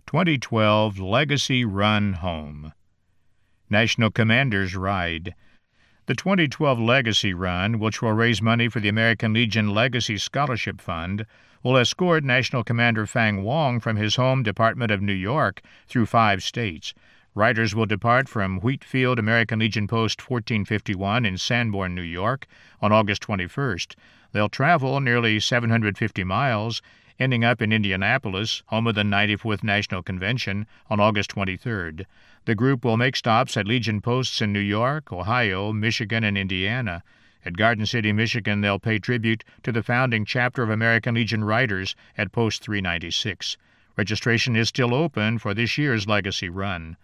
2012 Legacy Run Home. National Commanders Ride. The 2012 Legacy Run, which will raise money for the American Legion Legacy Scholarship Fund, will escort National Commander Fang Wong from his home Department of New York through 5 states. Riders will depart from Wheatfield American Legion Post 1451 in Sanborn, New York, on August 21st. They'll travel nearly 750 miles, ending up in Indianapolis, home of the 94th National Convention, on August 23rd. The group will make stops at Legion posts in New York, Ohio, Michigan, and Indiana. At Garden City, Michigan, they'll pay tribute to the founding chapter of American Legion Riders at Post 396. Registration is still open for this year's Legacy Run.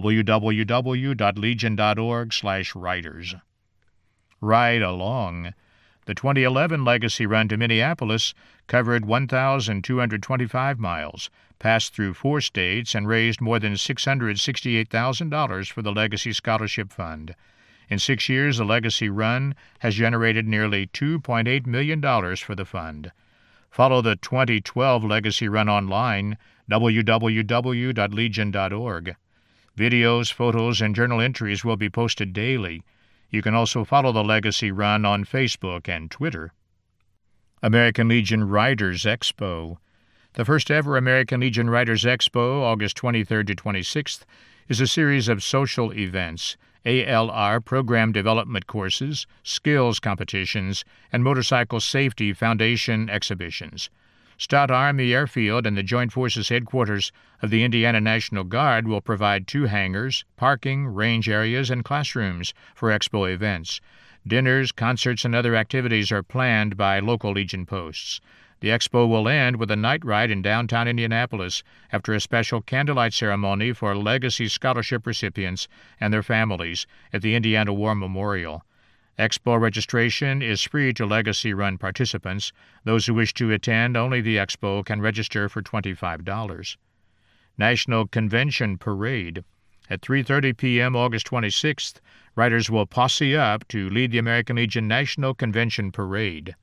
www.legion.org/riders. Ride Along. The 2011 Legacy Run to Minneapolis covered 1,225 miles, passed through 4 states, and raised more than $668,000 for the Legacy Scholarship Fund. In 6 years, the Legacy Run has generated nearly $2.8 million for the fund. Follow the 2012 Legacy Run online, www.legion.org. Videos, photos, and journal entries will be posted daily. You can also follow the Legacy Run on Facebook and Twitter. American Legion Riders Expo. The first ever American Legion Riders Expo, August 23rd to 26th, is a series of social events, ALR program development courses, skills competitions, and motorcycle safety foundation exhibitions. Stott Army Airfield and the Joint Forces Headquarters of the Indiana National Guard will provide 2 hangars, parking, range areas, and classrooms for Expo events. Dinners, concerts, and other activities are planned by local Legion posts. The Expo will end with a night ride in downtown Indianapolis after a special candlelight ceremony for Legacy Scholarship recipients and their families at the Indiana War Memorial. Expo registration is free to Legacy Run participants. Those who wish to attend only the Expo can register for $25. National Convention Parade. At 3:30 p.m. August 26th, riders will posse up to lead the American Legion National Convention Parade.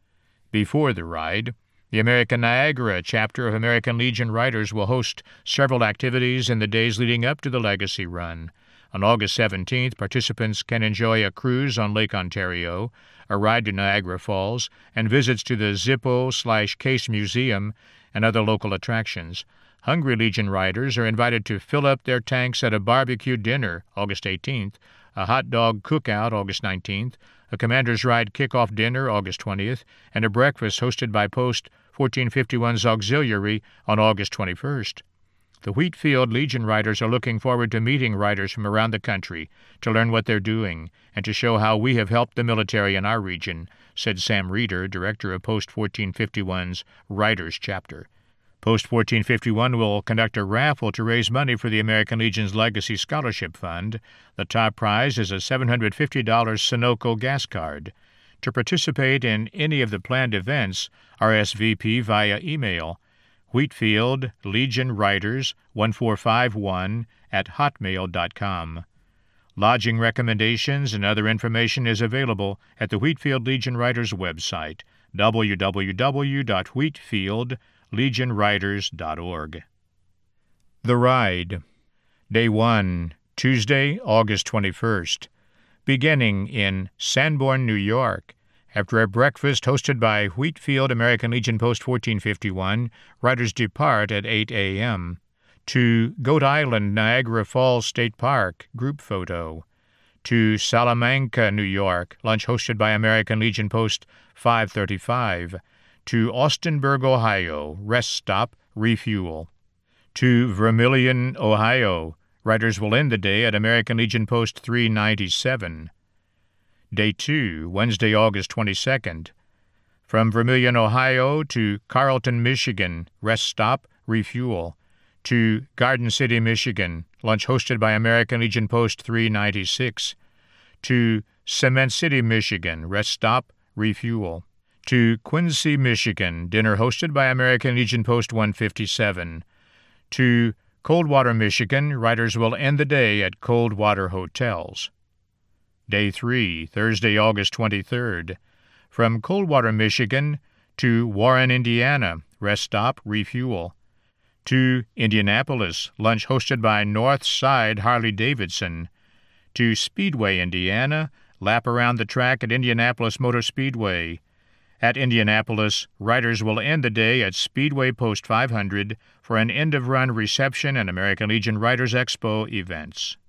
Before the ride, the American Niagara chapter of American Legion Riders will host several activities in the days leading up to the Legacy Run. On August 17th, participants can enjoy a cruise on Lake Ontario, a ride to Niagara Falls, and visits to the Zippo/Case Museum and other local attractions. Hungry Legion riders are invited to fill up their tanks at a barbecue dinner, August 18th, a hot dog cookout, August 19th, a Commander's Ride kickoff dinner, August 20th, and a breakfast hosted by Post 1451's Auxiliary on August 21st. The Wheatfield Legion Riders are looking forward to meeting riders from around the country to learn what they're doing and to show how we have helped the military in our region, said Sam Reeder, director of Post 1451's Riders chapter. Post 1451 will conduct a raffle to raise money for the American Legion's Legacy Scholarship Fund. The top prize is a $750 Sunoco gas card. To participate in any of the planned events, RSVP via email. Wheatfield Legion Riders 1451 @hotmail.com. Lodging recommendations and other information is available at the Wheatfield Legion Riders website, www.wheatfieldlegionriders.org. The Ride. Day 1, Tuesday, August 21st. Beginning in Sanborn, New York. After a breakfast hosted by Wheatfield American Legion Post 1451, riders depart at 8 a.m. To Goat Island, Niagara Falls State Park, group photo. To Salamanca, New York, lunch hosted by American Legion Post 535. To Austinburg, Ohio, rest stop, refuel. To Vermilion, Ohio, riders will end the day at American Legion Post 397. Day 2, Wednesday, August 22nd. From Vermilion, Ohio to Carlton, Michigan, rest stop, refuel. To Garden City, Michigan, lunch hosted by American Legion Post 396. To Cement City, Michigan, rest stop, refuel. To Quincy, Michigan, dinner hosted by American Legion Post 157. To Coldwater, Michigan, riders will end the day at Coldwater Hotels. Day 3, Thursday, August 23rd. From Coldwater, Michigan to Warren, Indiana, rest stop, refuel. To Indianapolis, lunch hosted by Northside Harley-Davidson. To Speedway, Indiana, lap around the track at Indianapolis Motor Speedway. At Indianapolis, riders will end the day at Speedway Post 500 for an end-of-run reception and American Legion Riders Expo events.